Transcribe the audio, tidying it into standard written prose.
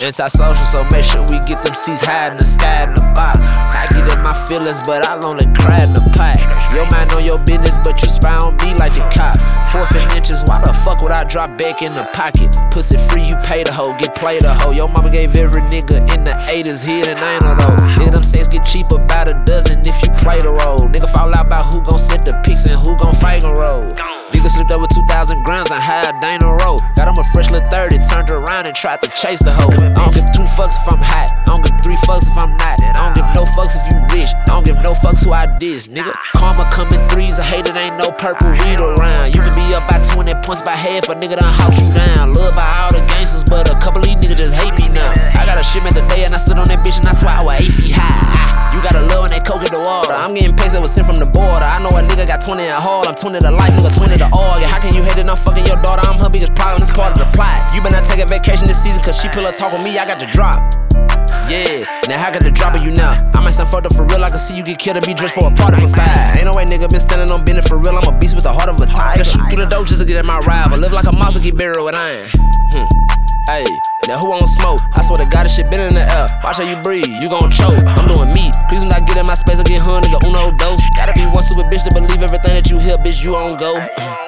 Antisocial, so make sure we get them seats high in the sky in the box. I get in my feelings, but I'll only cry in the pot. Your mind on your business, but you spy on me like the cops. 4 inches, why the fuck would I drop back in the pocket? Pussy free, you pay the hoe, get played a hoe. Your mama gave every nigga in the 80s here and ain't no though. Nigga, them sex get cheaper by the dozen if you play the role. Nigga fall out about who gon' set the pics and who gon' fight gon' roll. Nigga slipped over 2,000 grams and high Dana roll. Got him a fresh little 30, turned around and tried to chase the hoe. I don't give 2 fucks if I'm hot, I don't give 3 fucks if I'm not. I don't give no fucks if you rich, I don't give no fucks who I diss, nigga. Karma come in threes, I hate it, ain't no purple weed around. You can be up by 20 points by half, a nigga done hawk you down. Love by all the gangsters, but a couple of these niggas just hate me now. I got a shipment today and I stood on that bitch and I swear I was 8 feet high. You gotta love when that coke at the water. I'm getting paid that was sent from the border. I know a nigga got 20 in hard, I'm 20 to life, nigga 20 to all. Yeah, how can you hate it? I'm fucking your daughter, I'm her biggest problem, it's part of the plot. You better not take a vacation this season, cause she pull up talk with me, I got the drop. Yeah, now how got the drop of you now? I might sound fucked up for real, I can see you get killed and be dressed for a party for 5. Ain't no way nigga been standing on business for real, I'm a beast with the heart of a tiger. Shoot through the door just to get at my rival, live like a mouse and get buried with iron. Hey, now who won't smoke? I swear to God, this shit been in the air. Watch how you breathe, you gon' choke. I'm doing me. Please do not get in my space, I get hun, nigga, uno dose. Gotta be one stupid bitch to believe everything that you hear, bitch, you on go.